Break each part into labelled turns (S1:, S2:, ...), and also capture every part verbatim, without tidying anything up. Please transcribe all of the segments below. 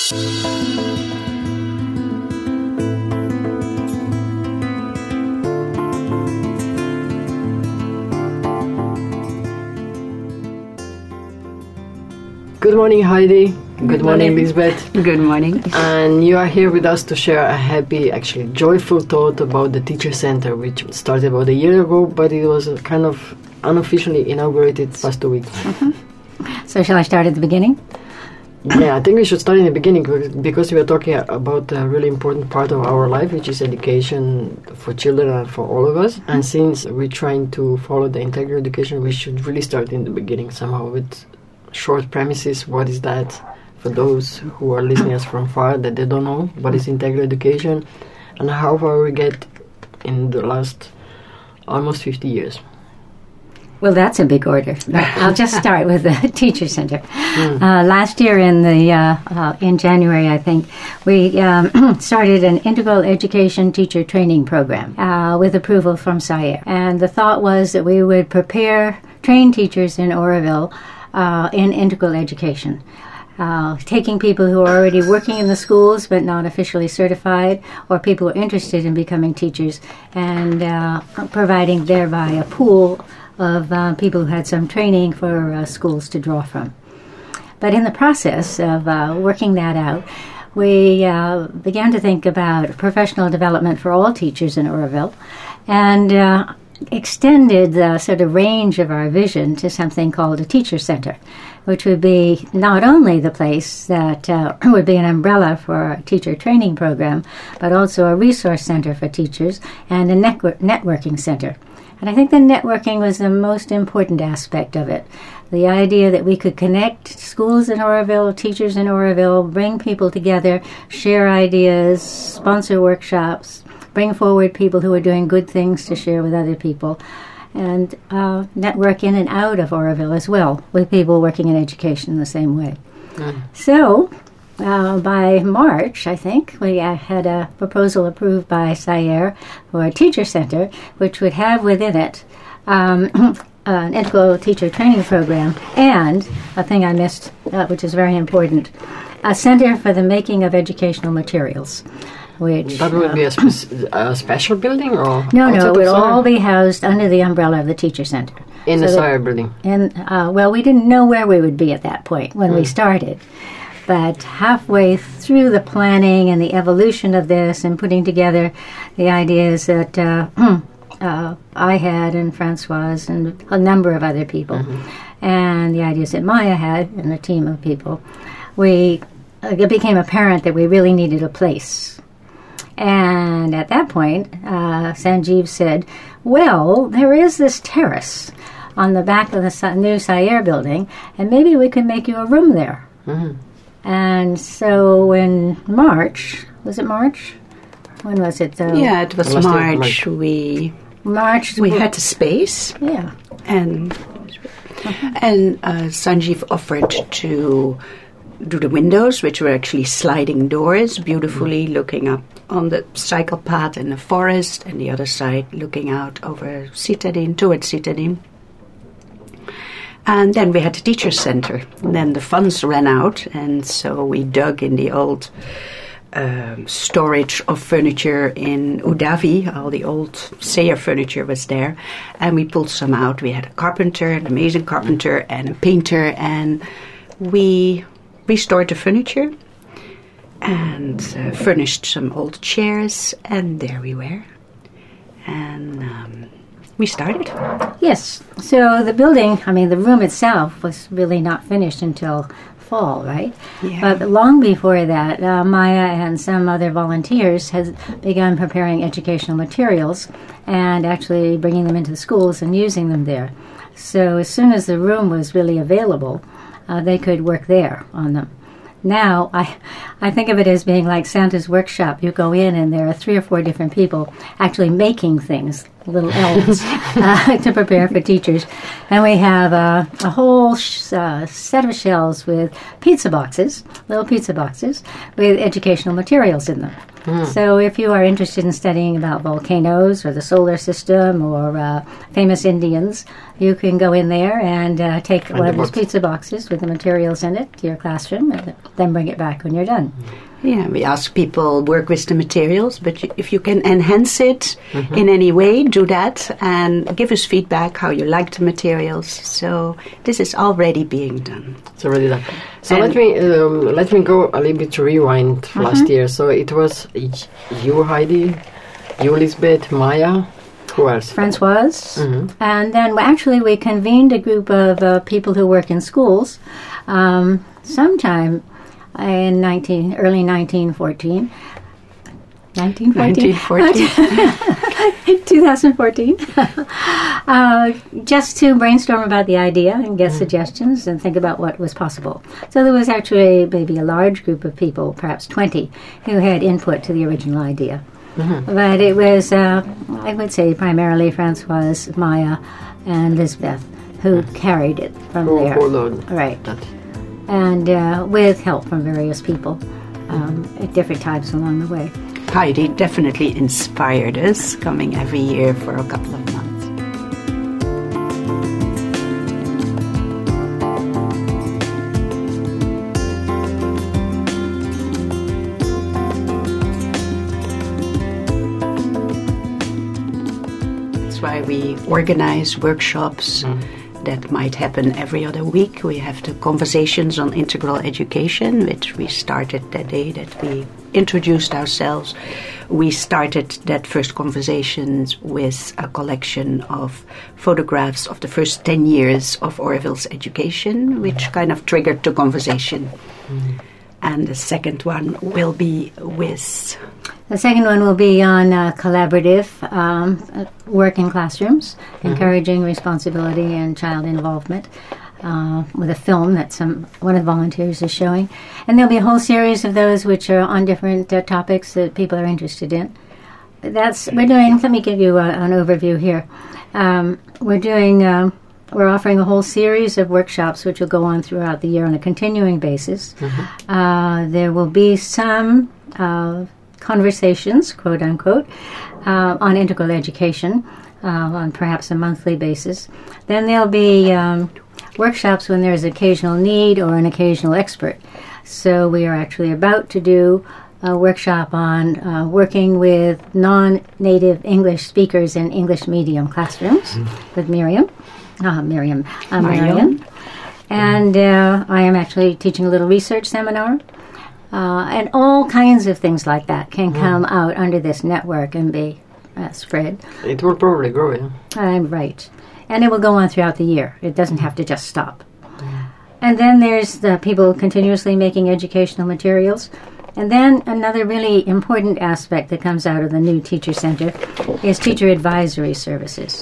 S1: Good morning, Heidi. Good, Good morning, morning, Lisbeth.
S2: Good morning.
S1: And you are here with us to share a happy, actually joyful thought about the Teacher Center, which started about a year ago, but it was kind of unofficially inaugurated past two weeks.
S2: Mm-hmm. So shall I start at the beginning?
S1: Yeah, I think we should start in the beginning because we are talking about a really important part of our life, which is education for children and for all of us. And since we're trying to follow the integral education, we should really start in the beginning somehow with short premises. What is that for those who are listening us from far that they don't know what is integral education and how far we get in the last almost fifty years?
S2: Well, that's a big order. I'll just start with the Teacher Center. Mm. Uh, last year in the uh, uh, in January, I think, we um, started an integral education teacher training program uh, with approval from SAIER. And the thought was that we would prepare trained teachers in Oroville uh, in integral education. Uh, taking people who are already working in the schools but not officially certified, or people who are interested in becoming teachers, and uh, providing thereby a pool of uh, people who had some training for uh, schools to draw from. But in the process of uh, working that out, we uh, began to think about professional development for all teachers in Oroville, and uh, extended the sort of range of our vision to something called a Teacher Center, which would be not only the place that uh, would be an umbrella for a teacher training program, but also a resource center for teachers and a network- networking center. And I think the networking was the most important aspect of it. The idea that we could connect schools in Oroville, teachers in Oroville, bring people together, share ideas, sponsor workshops, bring forward people who are doing good things to share with other people, and uh, network in and out of Oroville as well with people working in education in the same way. Mm. So uh, by March, I think, we uh, had a proposal approved by SAIER for a Teacher Center, which would have within it um, an integral teacher training program and, a thing I missed, uh, which is very important, a center for the making of educational materials. Which,
S1: that would uh, be a, spe- a special building, or
S2: no, no, it would all be housed under the umbrella of the Teacher Center
S1: in so the SAIER building.
S2: And uh, well, we didn't know where we would be at that point when mm. we started, but halfway through the planning and the evolution of this and putting together the ideas that uh, uh, I had and Francoise and a number of other people, mm-hmm. and the ideas that Maya had and a team of people, we uh, it became apparent that we really needed a place. And at that point, uh, Sanjeev said, well, there is this terrace on the back of the new SAIER building, and maybe we could make you a room there. Mm-hmm. And so in March, was it March? When was it? Though?
S3: Yeah, it was March. March. We
S2: March.
S3: We had the space.
S2: Yeah.
S3: And, uh-huh. and uh, Sanjeev offered to do the windows, which were actually sliding doors, beautifully mm. looking up on the cycle path in the forest, and the other side looking out over Citadine, towards Citadine. And then we had the Teacher Center. And then the funds ran out, and so we dug in the old um, storage of furniture in Udavi. All the old SAIER furniture was there, and we pulled some out. We had a carpenter, an amazing carpenter, and a painter, and we restored the furniture and uh, furnished some old chairs, and there we were. And um, we started.
S2: Yes. So the building, I mean, the room itself was really not finished until fall, right?
S3: Yeah.
S2: But long before that, uh, Maya and some other volunteers had begun preparing educational materials and actually bringing them into the schools and using them there. So as soon as the room was really available, Uh, they could work there on them. Now, I I think of it as being like Santa's workshop. You go in and there are three or four different people actually making things, little elves, uh, to prepare for teachers. And we have uh, a whole sh- uh, set of shelves with pizza boxes, little pizza boxes, with educational materials in them.
S1: Mm.
S2: So if you are interested in studying about volcanoes or the solar system or uh, famous Indians, you can go in there and uh, take
S1: Find
S2: one
S1: the
S2: of those
S1: box.
S2: pizza boxes with the materials in it to your classroom and then bring it back when you're done.
S3: Yeah, we ask people work with the materials, but y- if you can enhance it
S1: Mm-hmm.
S3: in any way, do that and give us feedback how you like the materials. So this is already being done.
S1: It's already done. So
S3: And-
S1: let me um, let me go a little bit to rewind
S2: Mm-hmm.
S1: last year. So it was y- you, Heidi, you, Lisbeth, Maya. Who else?
S2: Francoise.
S1: Mhm.
S2: And then well, actually we convened a group of uh, people who work in schools um, sometime in nineteen, early nineteen fourteen. nineteen fourteen?
S3: nineteen fourteen.
S2: twenty fourteen. uh, just to brainstorm about the idea and get suggestions and think about what was possible. So there was actually maybe a large group of people, perhaps twenty, who had input to the original idea. But it was, uh, I would say, primarily Francoise, Maya, and Lisbeth who carried it from
S1: Who,
S2: there.
S1: hold on.
S2: Right.
S1: That.
S2: And uh, with help from various people um, at different times along the way.
S3: Heidi definitely inspired us, coming every year for a couple of months. That's why we organize workshops that might happen every other week. We have the conversations on integral education, which we started that day that we introduced ourselves. We started that first conversations with a collection of photographs of the first ten years of Orville's education, which kind of triggered the conversation. And the second one will be with...
S2: The second one will be on uh, collaborative um, uh, work in classrooms, encouraging responsibility and child involvement, uh, with a film that some one of the volunteers is showing. And there'll be a whole series of those which are on different uh, topics that people are interested in. That's we're doing. Let me give you a, an overview here. Um, we're doing. Um, we're offering a whole series of workshops which will go on throughout the year on a continuing basis. Uh, there will be some. Uh, conversations, quote unquote, uh, on integral education uh, on perhaps a monthly basis. Then there'll be um, workshops when there's occasional need or an occasional expert. So we are actually about to do a workshop on uh, working with non-native English speakers in English medium classrooms with Miriam, uh, Miriam, uh, Marion. And uh, I am actually teaching a little research seminar. Uh, and all kinds of things like that can come out under this network and be uh, spread.
S1: It will probably grow, yeah.
S2: I'm right. And it will go on throughout the year. It doesn't have to just stop. And then there's the people continuously making educational materials. And then another really important aspect that comes out of the new Teacher Center is teacher advisory services.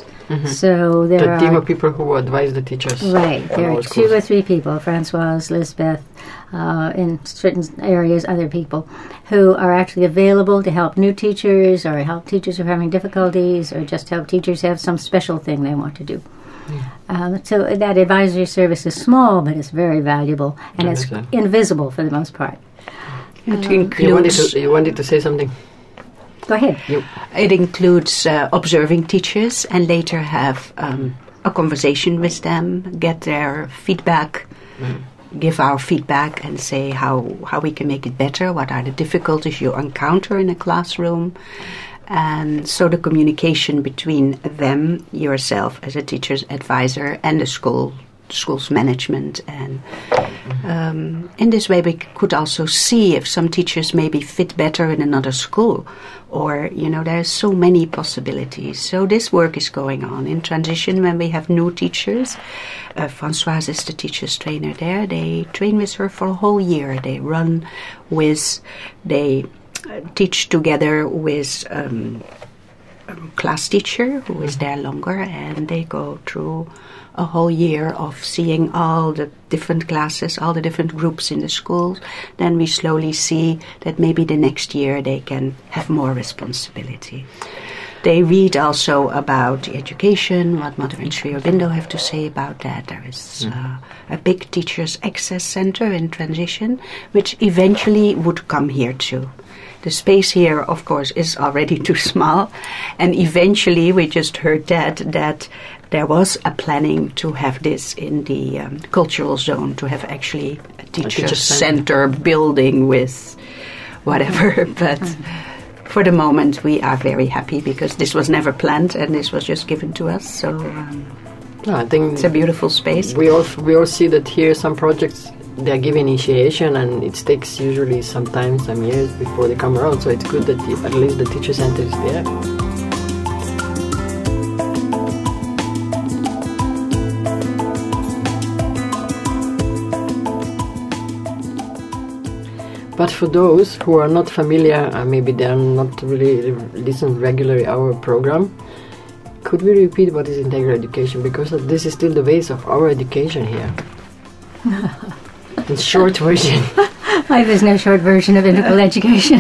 S2: So there
S1: The
S2: are...
S1: team of people who advise the teachers.
S2: Right.
S1: in
S2: There
S1: all
S2: are
S1: schools.
S2: two or three people, Francoise, Lisbeth, uh, in certain areas, other people, who are actually available to help new teachers or help teachers who are having difficulties or just help teachers have some special thing they want to do. Um, so that advisory service is small, but it's very valuable, and
S1: I
S2: it's
S1: understand.
S2: invisible for the most part.
S3: It
S1: You wanted,
S3: includes...
S1: to, you wanted to say something?
S2: Go ahead.
S3: It includes uh, observing teachers and later have um, a conversation with them, get their feedback, give our feedback and say how, how we can make it better, what are the difficulties you encounter in a classroom. And so the communication between them, yourself as a teacher's advisor, and the school school's management. And um, in this way we could also see if some teachers maybe fit better in another school, or, you know, there's so many possibilities. So this work is going on in transition when we have new teachers. Uh, Françoise is the teacher's trainer there. They train with her for a whole year. They run with, they uh, teach together with um, a class teacher who is there longer, and they go through a whole year of seeing all the different classes, all the different groups in the schools. Then we slowly see that maybe the next year they can have more responsibility. They read also about education, what Mother and Sri Aurobindo have to say about that. There is uh, a big teachers' access center in transition, which eventually would come here too. the space here, of course, is already too small. And eventually we just heard that, that there was a planning to have this in the um, cultural zone, to have actually a teacher, a teacher center building with whatever. But for the moment, we are very happy because this was never planned and this was just given to us. So um,
S1: no, I think
S3: it's a beautiful space.
S1: We all we all see that here some projects, they are given initiation and it takes usually some time, some years before they come around. So it's good that the, at least the teacher center is there. But for those who are not familiar, uh, maybe they are not really listen regularly our program, could we repeat what is integral education? Because this is still the base of our education here. In short version.
S2: Why, there's no short version of integral education.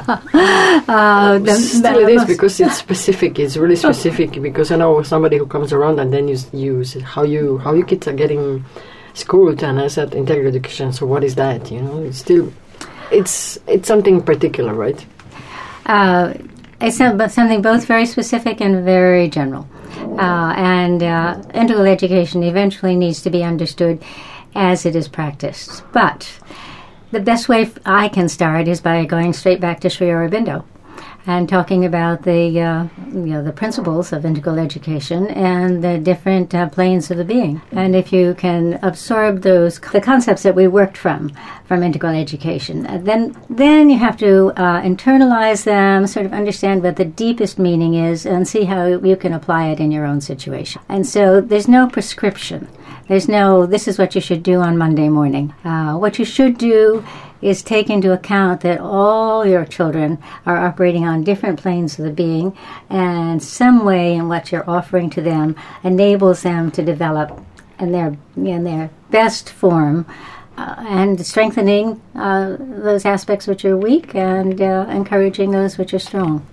S2: uh, the,
S1: Still it is, because it's specific. It's really specific. Because I know somebody who comes around and then you use how you how you kids are getting schooled, and I said integral education. So what is that? You know, it's still it's it's something particular, right?
S2: Uh, it's something both very specific and very general. Uh, and uh, integral education eventually needs to be understood as it is practiced. But the best way I can start is by going straight back to Sri Aurobindo and talking about the uh, you know, the principles of integral education and the different uh, planes of the being. And if you can absorb those the concepts that we worked from from integral education, uh, then then you have to uh, internalize them, sort of understand what the deepest meaning is, and see how you can apply it in your own situation. And so there's no prescription. There's no, this is what you should do on Monday morning. Uh, what you should do is take into account that all your children are operating on different planes of the being, and some way in what you're offering to them enables them to develop in their in their best form, uh, and strengthening uh, those aspects which are weak and uh, encouraging those which are strong.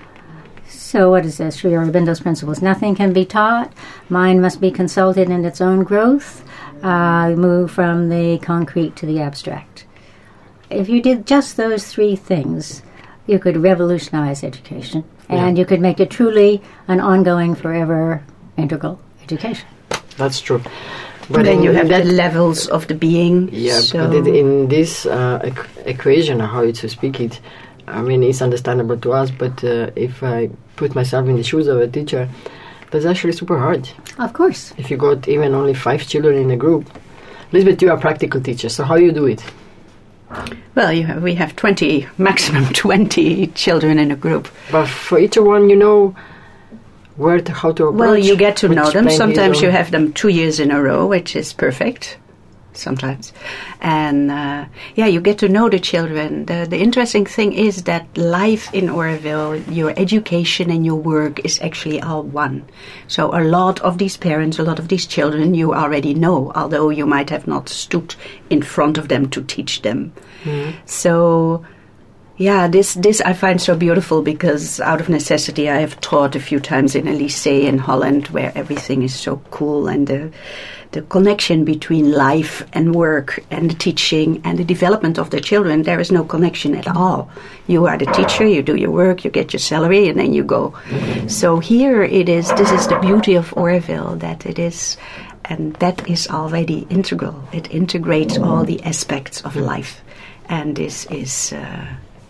S2: So what is this? Sri Aurobindo's principles. Nothing can be taught. Mind must be consulted in its own growth. Uh, move from the concrete to the abstract. If you did just those three things, you could revolutionize education, and yeah. you could make it truly an ongoing, forever, integral education.
S1: That's true.
S3: But then you have the levels of the being.
S1: Yeah,
S3: so.
S1: but it, in this uh, equ- equation, how you to speak it, I mean, it's understandable to us, but uh, if I put myself in the shoes of a teacher, that's actually super hard.
S2: Of course.
S1: If you got even only five children in a group. Lisbeth, you are a practical teacher, so how you do it?
S3: Well, you have, we have twenty, maximum twenty children in a group.
S1: But for each one, you know where to, how to approach.
S3: Well, you get to know them. Sometimes you have them two years in a row, which is perfect. Sometimes. And uh, yeah, you get to know the children. The, the interesting thing is that life in Oroville, your education and your work is actually all one. So a lot of these parents, a lot of these children you already know, although you might have not stood in front of them to teach them. Mm. So yeah, this, this I find so beautiful, because out of necessity I have taught a few times in a lycée in Holland where everything is so cool, and the the connection between life and work and the teaching and the development of the children, there is no connection at all. You are the teacher, you do your work, you get your salary, and then you go. So here it is, this is the beauty of Oroville, that it is, and that is already integral. It integrates all the aspects of life. And this is, uh,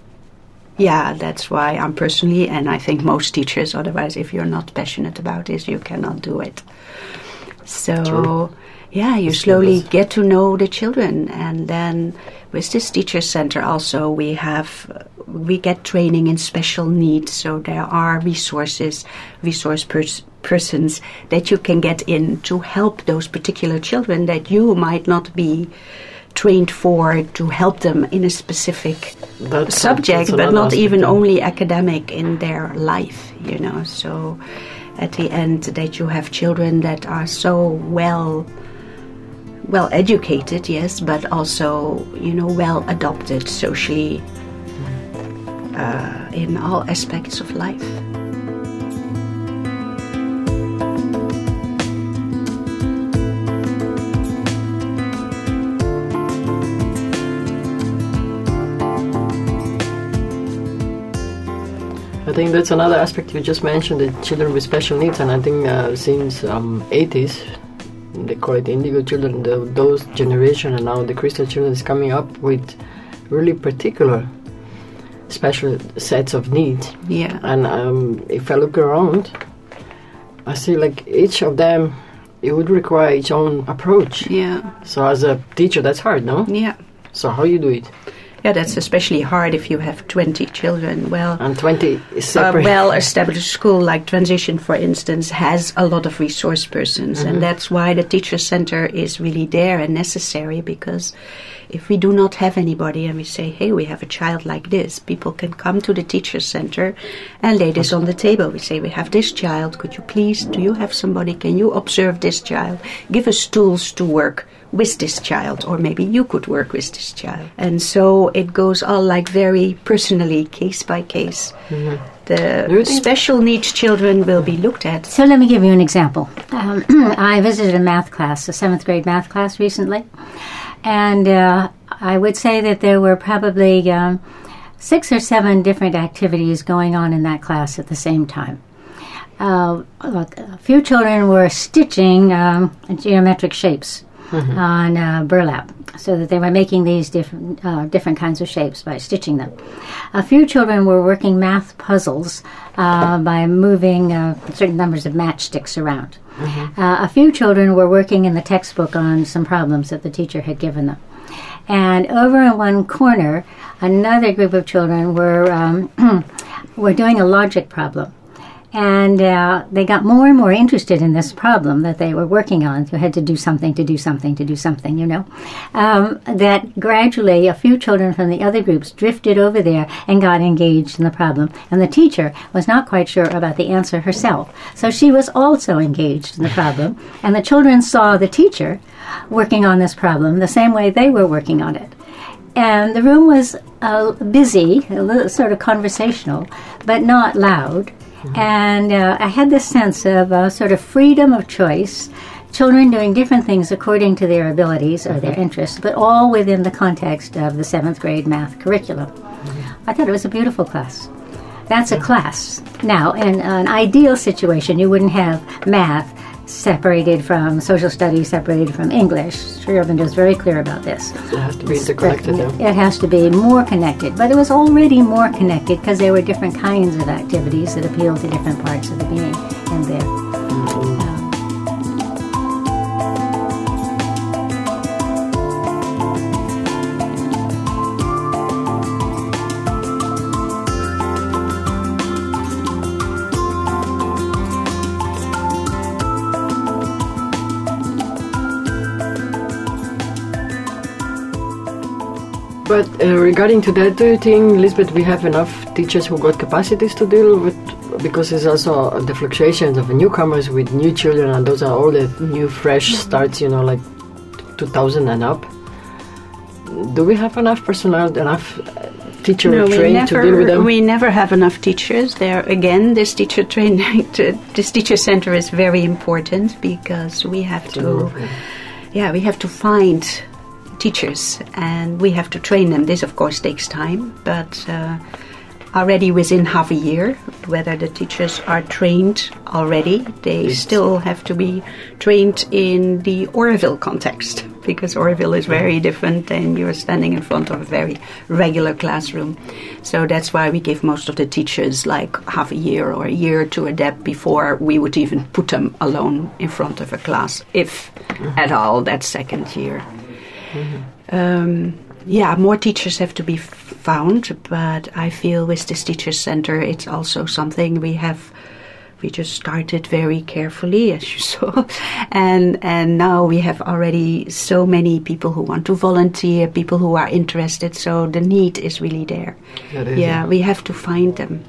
S3: yeah, that's why I'm personally, and I think most teachers, otherwise if you're not passionate about this, you cannot do it. So, True. yeah, you slowly get to know the children, and then with this teacher center also we have, uh, we get training in special needs, so there are resources, resource pers- persons that you can get in to help those particular children that you might not be trained for, to help them in a specific that's subject, but not even only academic in their life, you know, so at the end that you have children that are so well well educated, yes, but also, you know, well adopted socially uh, in all aspects of life.
S1: think that's another aspect you just mentioned, the children with special needs, and I think uh, since um, eighties, they call it indigo children, the, those generation, and now the crystal children is coming up with really particular special sets of needs.
S3: Yeah.
S1: And um, if I look around, I see like each of them, it would require its own approach.
S3: Yeah.
S1: So as a teacher, that's hard, no?
S3: Yeah.
S1: So how you do it?
S3: Yeah, that's especially hard if you have twenty children. Well,
S1: and twenty
S3: a
S1: separate.
S3: well-established school like Transition, for instance, has a lot of resource persons, mm-hmm. and that's why the teacher center is really there and necessary, because if we do not have anybody and we say, hey, we have a child like this, people can come to the teacher center and lay this on the table. We say, we have this child, could you please, do you have somebody, can you observe this child? Give us tools to work with this child, or maybe you could work with this child. And so it goes all like very personally, case by case. Mm-hmm. The special needs children will be looked at.
S2: So let me give you an example. Um, I visited a math class, a seventh grade math class recently, and uh, I would say that there were probably um, six or seven different activities going on in that class at the same time. Uh, a few children were stitching um, geometric shapes. Mm-hmm. on uh, burlap, so that they were making these different uh, different kinds of shapes by stitching them. A few children were working math puzzles uh, by moving uh, certain numbers of matchsticks around. Mm-hmm. Uh, a few children were working in the textbook on some problems that the teacher had given them. And over in one corner, another group of children were um, were doing a logic problem. And uh, they got more and more interested in this problem that they were working on. You had to do something, to do something, to do something, you know. Um, that gradually a few children from the other groups drifted over there and got engaged in the problem. And the teacher was not quite sure about the answer herself. So she was also engaged in the problem. And the children saw the teacher working on this problem the same way they were working on it. And the room was uh, busy, a little sort of conversational, but not loud. Mm-hmm. And uh, I had this sense of uh, sort of freedom of choice, children doing different things according to their abilities or mm-hmm. their interests, but all within the context of the seventh grade math curriculum. Mm-hmm. I thought it was a beautiful class. That's a class. Now, in an ideal situation, you wouldn't have math separated from social studies, separated from English. Sri Aurobindo is very clear about this.
S1: It has to be interconnected.
S2: It has to be more connected. But it was already more connected because there were different kinds of activities that appealed to different parts of the being in there. Mm-hmm. Um,
S1: But uh, regarding to that, do you think, Lisbeth, we have enough teachers who got capacities to deal with, because it's also the fluctuations of newcomers with new children, and those are all the new fresh starts, you know, like two thousand and up. Do we have enough personnel, enough teacher
S3: no,
S1: trained
S3: never,
S1: to deal with them?
S3: We never have enough teachers. There again, this teacher training, this teacher center is very important, because we have to, yeah, we have to find teachers, and we have to train them. This, of course, takes time, but uh, already within half a year, whether the teachers are trained already, they it's still have to be trained in the Oroville context, because Oroville is very different than you're standing in front of a very regular classroom. So that's why we give most of the teachers like half a year or a year to adapt before we would even put them alone in front of a class, if mm-hmm. at all, that second year. Mm-hmm. Um, yeah, more teachers have to be f- found, but I feel with this teacher center, it's also something we have. We just started very carefully, as you saw, and and now we have already so many people who want to volunteer, people who are interested. So the need is really there. Is yeah, it. We have to find them.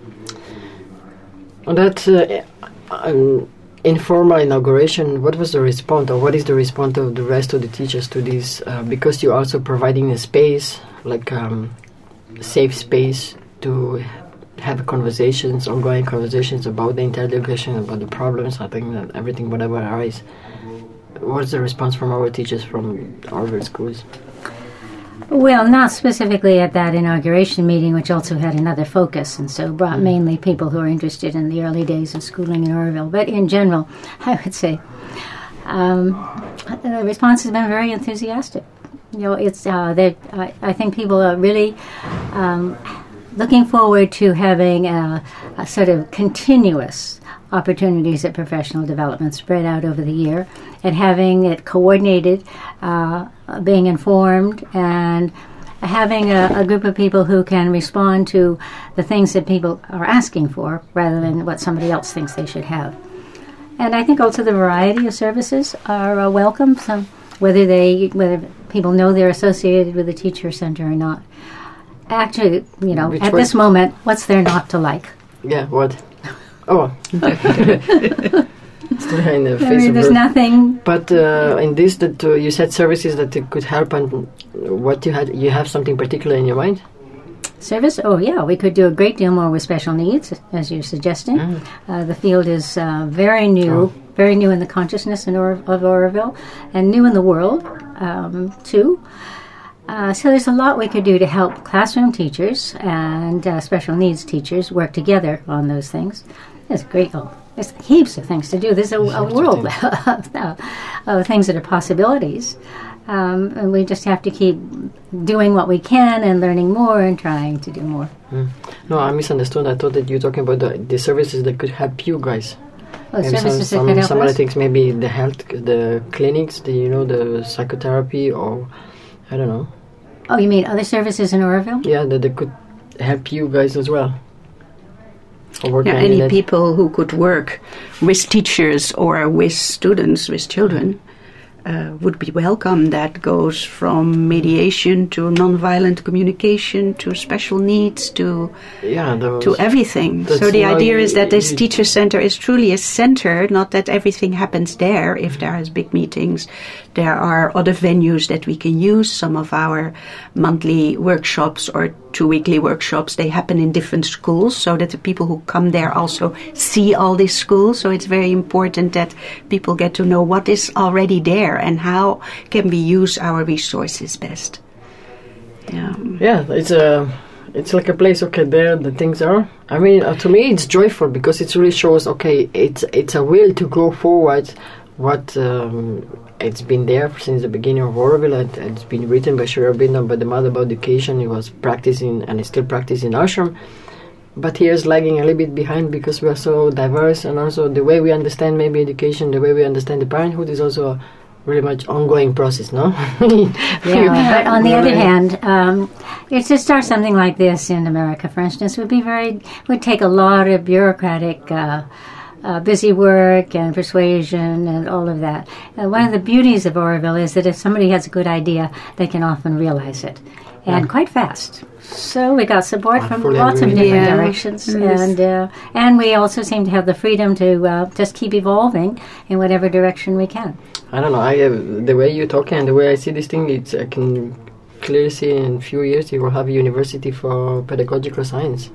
S1: On that uh, um, informal inauguration, what was the response, or what is the response of the rest of the teachers to this? Uh, because you're also providing a space, like um, safe space to have conversations, ongoing conversations about the inter-education, about the problems, I think that everything, whatever arises. What's the response from our teachers from our schools?
S2: Well, not specifically at that inauguration meeting, which also had another focus, and so brought mm. mainly people who are interested in the early days of schooling in Oroville. But in general, I would say um, the response has been very enthusiastic. You know, it's uh, that I, I think people are really um, looking forward to having a, a sort of continuous opportunities at professional development spread out over the year, and having it coordinated, uh, being informed, and having a, a group of people who can respond to the things that people are asking for rather than what somebody else thinks they should have. And I think also the variety of services are uh, welcome, so whether they whether people know they're associated with the teacher center or not. Actually, you know, Which at way? This moment, what's there not to like?
S1: Yeah, what? Oh. Still in the face
S2: I mean,
S1: of
S2: there's
S1: birth.
S2: nothing.
S1: But uh, in this, that uh, you said services that it could help, and what you had, you have something particular in your mind?
S2: Service? Oh, yeah. We could do a great deal more with special needs, as you're suggesting.
S1: Mm.
S2: Uh, the field is uh, very new,
S1: oh.
S2: very new in the consciousness in or- of Oroville, and new in the world, um, too. Uh, so there's a lot we could do to help classroom teachers and uh, special needs teachers work together on those things. There's great, oh, there's heaps of things to do. There's a, a world of, of things that are possibilities. Um, and we just have to keep doing what we can and learning more and trying to do more.
S1: Mm. No, I misunderstood. I thought that you were talking about the, the services that could help you guys.
S2: Oh,
S1: maybe
S2: services
S1: some,
S2: that could
S1: some,
S2: help
S1: some
S2: us?
S1: other things, maybe the health, the clinics, the you know, the psychotherapy, or I don't know.
S2: Oh, you mean other services in Oroville?
S1: Yeah, that they could help you guys as well. Or
S3: Yeah, any people who could work with teachers or with students, with children, uh, would be welcome. That goes from mediation to nonviolent communication to special needs to
S1: yeah, those,
S3: to everything. So the idea is that this teacher center is truly a center, not that everything happens there. If there is big meetings, there are other venues that we can use. Some of our monthly workshops or two weekly workshops, they happen in different schools so that the people who come there also see all these schools. So it's very important that people get to know what is already there and how can we use our resources best. Yeah,
S1: yeah, it's a, it's like a place. Okay, there the things are. I mean, uh, to me, it's joyful because it really shows. Okay, it's it's a will to go forward. What um, it's been there since the beginning of Oroville. It, it's been written by Shira Bindon, by the Mother about Education. He was practicing and is still practicing ashram. But here's lagging a little bit behind because we are so diverse, and also the way we understand maybe education, the way we understand the parenthood is also a really much ongoing process, no?
S2: Yeah, but on the other hand, um, it's to start something like this in America, for instance, would be very would take a lot of bureaucratic uh, uh, busy work and persuasion and all of that. And one of the beauties of Oroville is that if somebody has a good idea, they can often realize it, and yeah. quite fast. So we got support
S1: I
S2: from lots
S1: agree.
S2: of different
S3: yeah.
S2: directions,
S3: Yes.
S2: and uh, and we also seem to have the freedom to uh, just keep evolving in whatever direction we can.
S1: I don't know. I uh, the way you're talking and the way I see this thing, it's I can clearly see in a few years you will have a university for pedagogical science.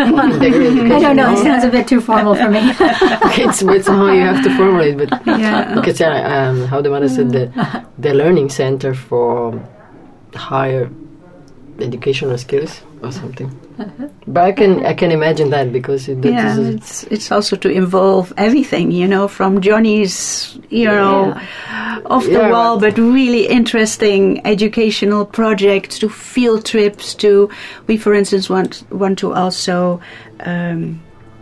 S2: I don't know. It sounds a bit too formal for me.
S1: Okay, it's, it's how you have to formulate, but
S3: Yeah.
S1: because uh, um, how the mother said the the learning center for higher educational skills or something. But I can I can imagine that because it, that
S3: Yeah,
S1: is,
S3: it's it's also to involve everything, you know, from Johnny's, you know, off the
S1: Yeah,
S3: wall, but really interesting educational projects to field trips to. We, for instance, want want to also um,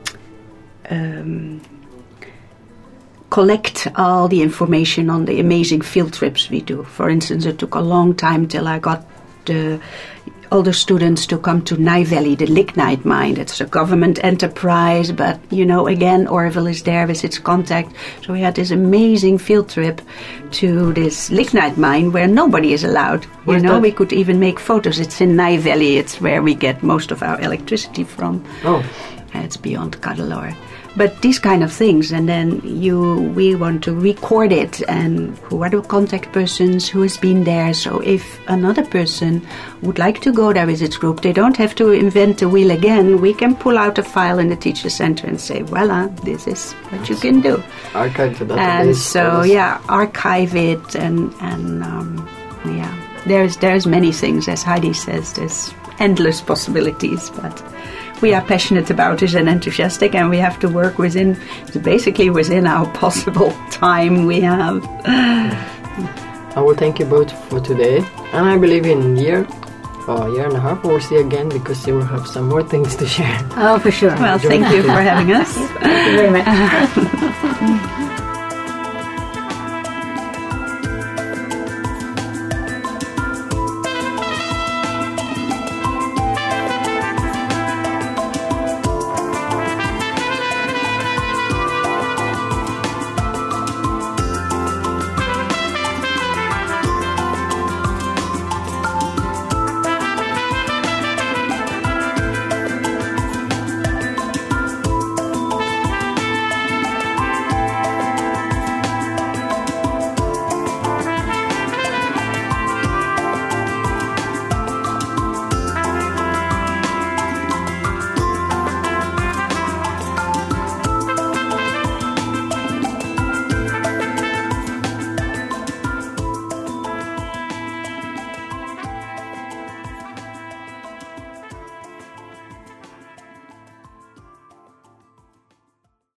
S3: um, collect all the information on the amazing field trips we do. For instance, it took a long time till I got the older students to come to Nye Valley, the lignite mine. It's a government enterprise, but, you know, again, Oroville is there with its contact. So we had this amazing field trip to this lignite mine where nobody is allowed. You
S1: Where's
S3: know,
S1: that?
S3: we could even make photos. It's in Nye Valley. It's where we get most of our electricity from.
S1: oh,
S3: It's beyond Cuddalore. But these kind of things, and then you, we want to record it, and who are the contact persons, who has been there. So if another person would like to go there with its group, they don't have to invent the wheel again. We can pull out a file in the teacher center and say, voila, this is what you can do.
S1: archive the database.
S3: And so,
S1: all this.
S3: yeah, archive it, and, and um, yeah. there's there's many things, as Heidi says. There's endless possibilities, but we are passionate about it and enthusiastic, and we have to work within, basically within our possible time we have.
S1: I will thank you both for today, and I believe in a year or a year and a half we'll see again, because you will have some more things to share.
S2: Oh, for sure.
S3: Well, thank you for having us.
S2: Thank you very much.